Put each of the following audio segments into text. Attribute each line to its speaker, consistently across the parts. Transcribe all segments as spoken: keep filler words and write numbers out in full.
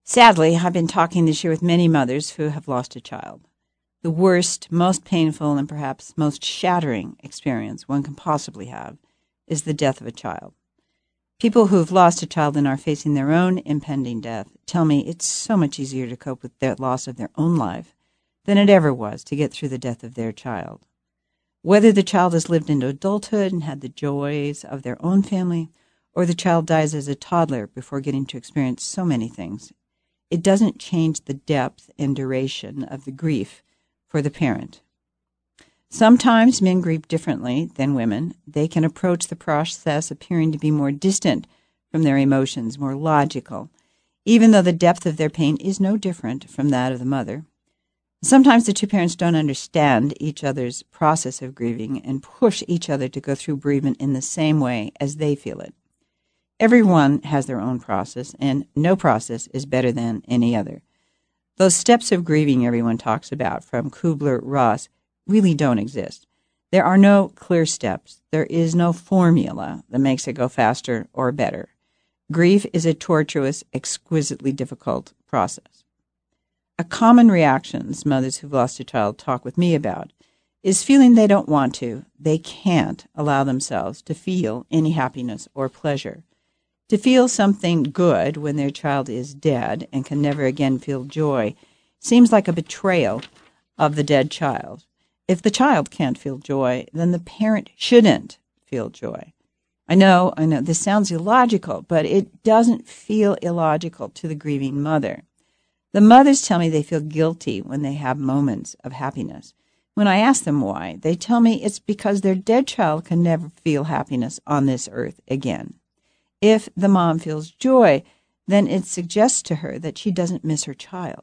Speaker 1: Sadly, I've been talking this year with many mothers who have lost a child. The worst, most painful, and perhaps most shattering experience one can possibly have is the death of a child. People who have lost a child and are facing their own impending death tell me it's so much easier to cope with the loss of their own life than it ever was to get through the death of their child. Whether the child has lived into adulthood and had the joys of their own family, or the child dies as a toddler before getting to experience so many things, it doesn't change the depth and duration of the grief for the parent. Sometimes men grieve differently than women. They can approach the process appearing to be more distant from their emotions, more logical, even though the depth of their pain is no different from that of the mother. Sometimes the two parents don't understand each other's process of grieving and push each other to go through bereavement in the same way as they feel it. Everyone has their own process, and no process is better than any other. Those steps of grieving everyone talks about from Kubler-Ross really don't exist. There are no clear steps. There is no formula that makes it go faster or better. Grief is a tortuous, exquisitely difficult process. A common reaction mothers who've lost a child talk with me about is feeling they don't want to, they can't allow themselves to feel any happiness or pleasure. To feel something good when their child is dead and can never again feel joy seems like a betrayal of the dead child. If the child can't feel joy, then the parent shouldn't feel joy. I know, I know, this sounds illogical, but it doesn't feel illogical to the grieving mother. The mothers tell me they feel guilty when they have moments of happiness. When I ask them why, they tell me it's because their dead child can never feel happiness on this earth again. If the mom feels joy, then it suggests to her that she doesn't miss her child.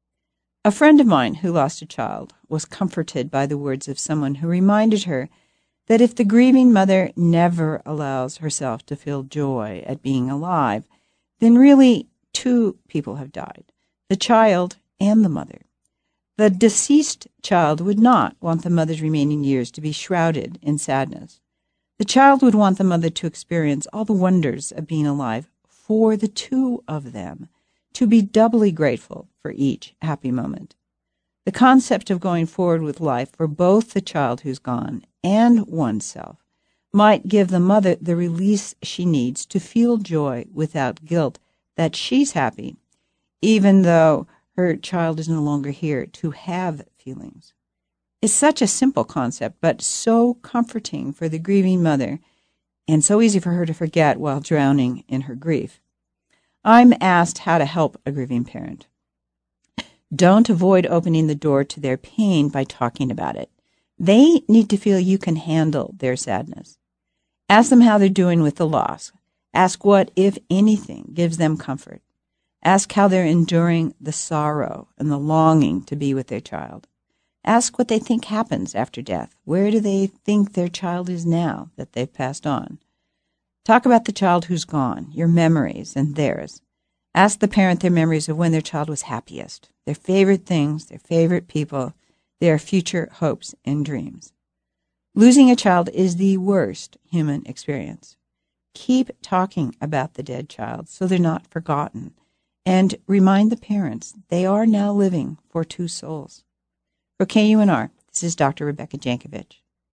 Speaker 1: A friend of mine who lost a child was comforted by the words of someone who reminded her that if the grieving mother never allows herself to feel joy at being alive, then really two people have died, the child and the mother. The deceased child would not want the mother's remaining years to be shrouded in sadness. The child would want the mother to experience all the wonders of being alive for the two of them, to be doubly grateful for each happy moment. The concept of going forward with life for both the child who's gone and oneself might give the mother the release she needs to feel joy without guilt that she's happy, even though her child is no longer here to have feelings. It's such a simple concept, but so comforting for the grieving mother, and so easy for her to forget while drowning in her grief. I'm asked how to help a grieving parent. Don't avoid opening the door to their pain by talking about it. They need to feel you can handle their sadness. Ask them how they're doing with the loss. Ask what, if anything, gives them comfort. Ask how they're enduring the sorrow and the longing to be with their child. Ask what they think happens after death. Where do they think their child is now that they've passed on? Talk about the child who's gone, your memories and theirs. Ask the parent their memories of when their child was happiest, their favorite things, their favorite people, their future hopes and dreams. Losing a child is the worst human experience. Keep talking about the dead child so they're not forgotten, and remind the parents they are now living for two souls. For K U N R, this is Doctor Rebecca Jankovich.